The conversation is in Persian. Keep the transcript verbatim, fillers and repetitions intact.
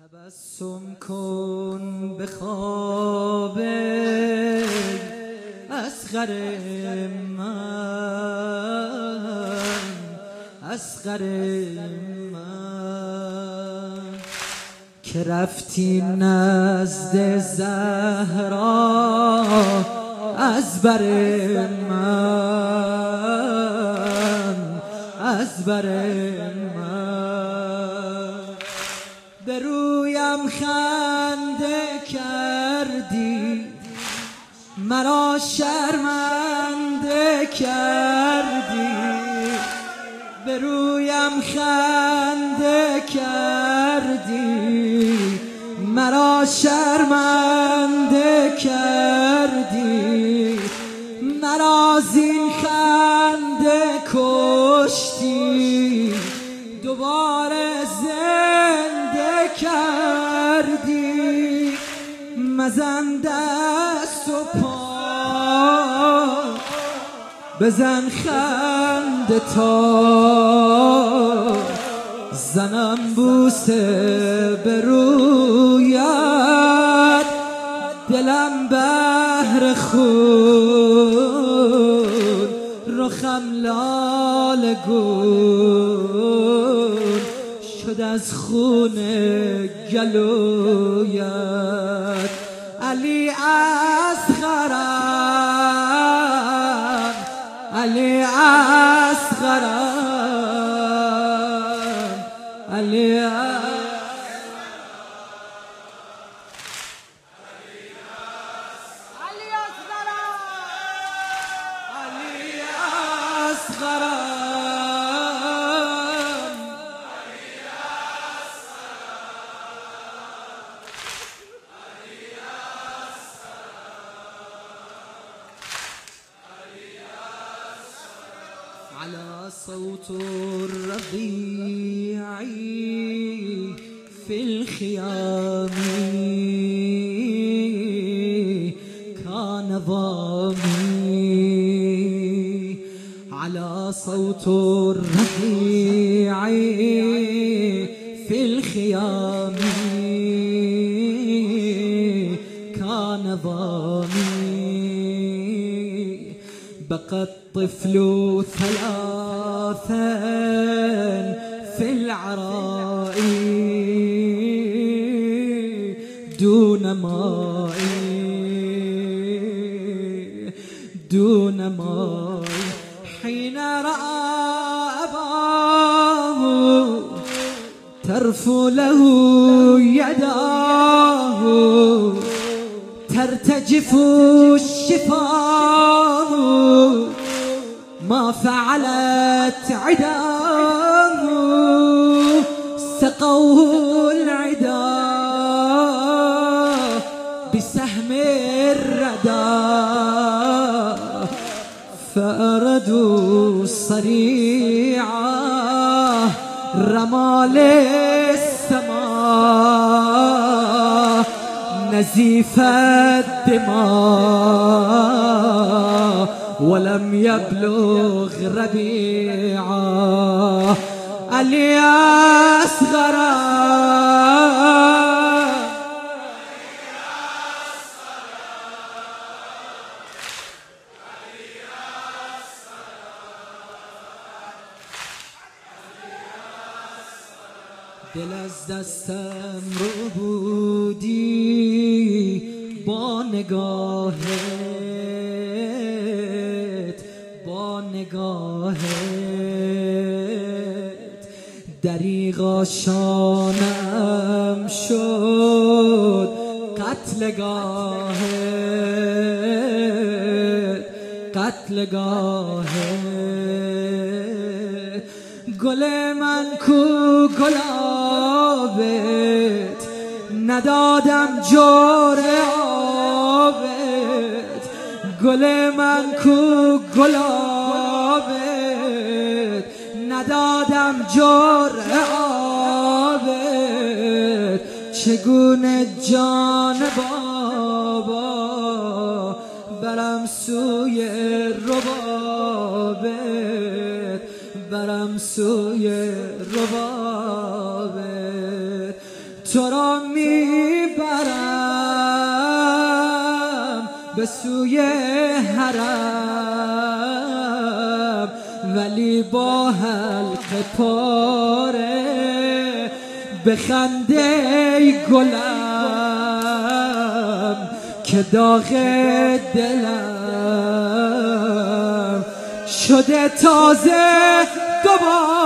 تبسم کن به خواب اصغر من، اصغر من که رفتی نزد زهرا از بر من، از بر من به رویم خنده کردی، مرا شرمنده کردی، به رویم خنده کردی، مرا شرمنده کردی، مرا زین خنده کشتی، دوباره زنده کردی. مزن دست و پا، بزن خنده تا زنم بوسه به رویت، دلم بحر خون، رخم لاله گون شد از خون گلویت. علی اصغرم، علی اصغرم، علی اصغرم، علی اصغرم. على صوت الربيع في الخيام كان ضامي، على صوت الربيع في الخيام كان ضامي. بقى الطفل ثلاثا في العراء دون ماء، دون ماء حين رأى أباه ترفو له يداه، ترتجف الشفاه، ما فعلت عداه، سقوه العدا بسهم الردى، فأردوا صريعا رمال السماء نزيف الدماء ولم يبلغ ربيعا. علي أصغرا، دل از دستم رو بودی با نگاهت، با نگاهت دریغ آشانم شد قتلگاهت، قتلگاهت. گل من کو گلابت، ندادم جرعه آبت. گل من کو گلابت، ندادم جرعه آبت. چگونه جان بابا برم سوی ربابت، برم سوی ربابت. تو را میبرم به سوی حرم، ولی با حلقه پاره بخنده گلم که داغ دلم شده تازه دوباره.